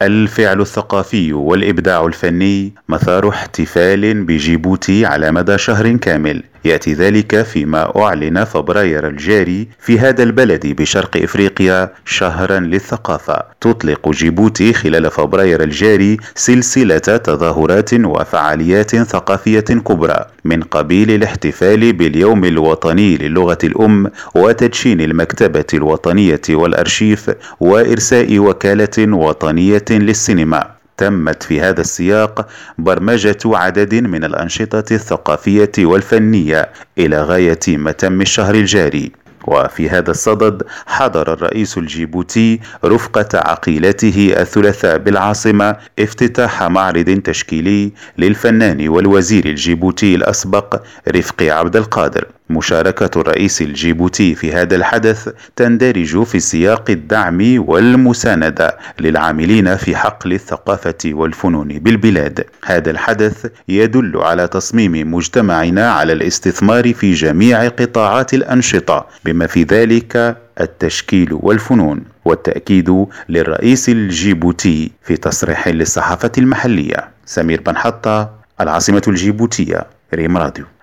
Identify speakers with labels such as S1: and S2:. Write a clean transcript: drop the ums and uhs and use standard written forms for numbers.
S1: الفعل الثقافي والإبداع الفني مثار احتفال بجيبوتي على مدى شهر كامل، يأتي ذلك فيما أعلن فبراير الجاري في هذا البلد بشرق إفريقيا شهرا للثقافة. تطلق جيبوتي خلال فبراير الجاري سلسلة تظاهرات وفعاليات ثقافية كبرى، من قبيل الاحتفال باليوم الوطني للغة الأم وتدشين المكتبة الوطنية والأرشيف وإرساء وكالة وطنية للسينما. تمت في هذا السياق برمجة عدد من الأنشطة الثقافية والفنية إلى غاية متم الشهر الجاري. وفي هذا الصدد حضر الرئيس الجيبوتي رفقة عقيلته الثلاثاء بالعاصمة افتتاح معرض تشكيلي للفنان والوزير الجيبوتي الأسبق رفقي عبد القادر. مشاركة الرئيس الجيبوتي في هذا الحدث تندرج في سياق الدعم والمساندة للعاملين في حقل الثقافة والفنون بالبلاد. هذا الحدث يدل على تصميم مجتمعنا على الاستثمار في جميع قطاعات الأنشطة بما في ذلك التشكيل والفنون، والتأكيد للرئيس الجيبوتي في تصريح للصحافة المحلية. سمير بن حطة، العاصمة الجيبوتية، ريم راديو.